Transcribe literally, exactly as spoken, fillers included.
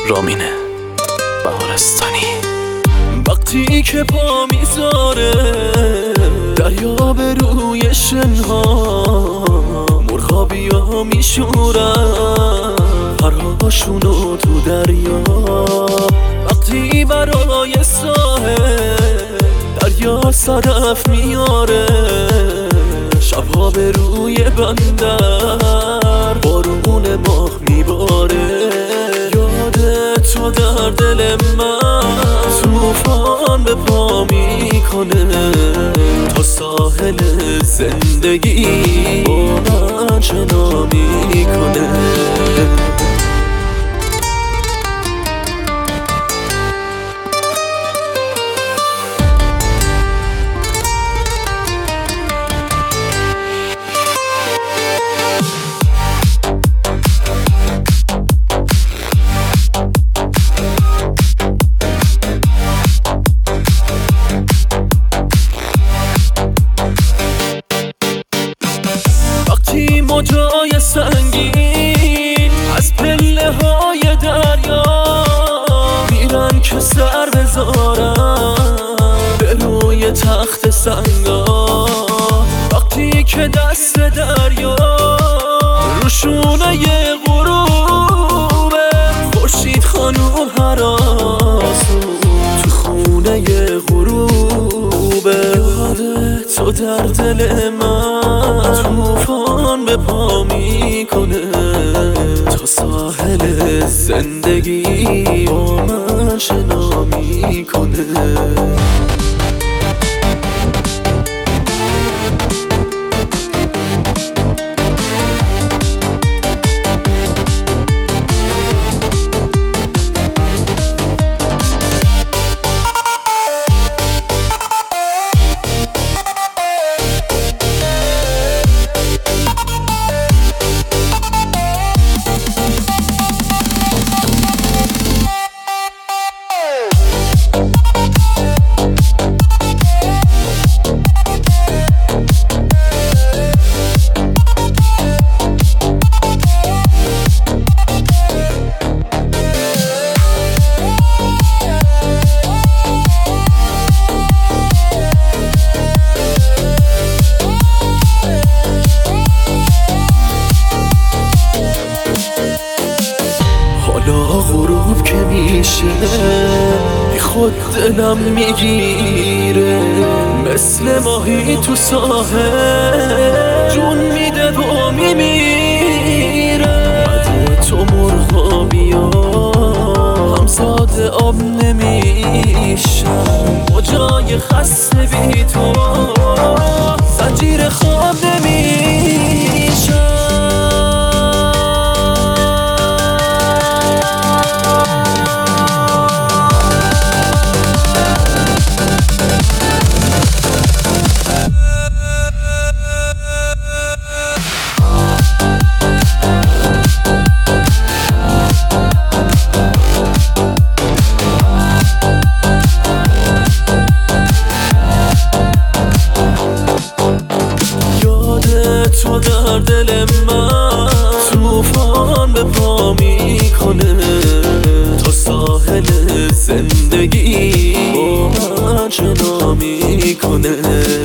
رامینه بهارستانی. وقتی که پا میذاره دریا به روی شنها، مرغا بیا میشورن پرهاشونو تو دریا. وقتی برای ساحل دریا صدف میاره، شبها به روی بندر بارون ماه میباره. یاد تو در دل من طوفان به پا میکنه، تا ساحل زندگی با من شنا میکنه. موجای سنگین از پله های دریا میرن که سر بذارن به روی تخت سنگا. وقتی که دست دریا روشونه غروبه، خورشید خانو هراسو تو خونه غروبه. یاد تو در دل من طوفان به پا میکنه، تا ساحل زندگی با من شنا میکنه. غروب که میشه بی خود دلم میگیره، مثل ماهی تو ساحل جون میده و میمیره. بعد تو مرغا بیا همزاد آب نمیشن، با جای خسته بی تو زنجیر خواب نمیشن. تو در دل من طوفان به پا میکنه، تا ساحل زندگی با من شنا میکنه.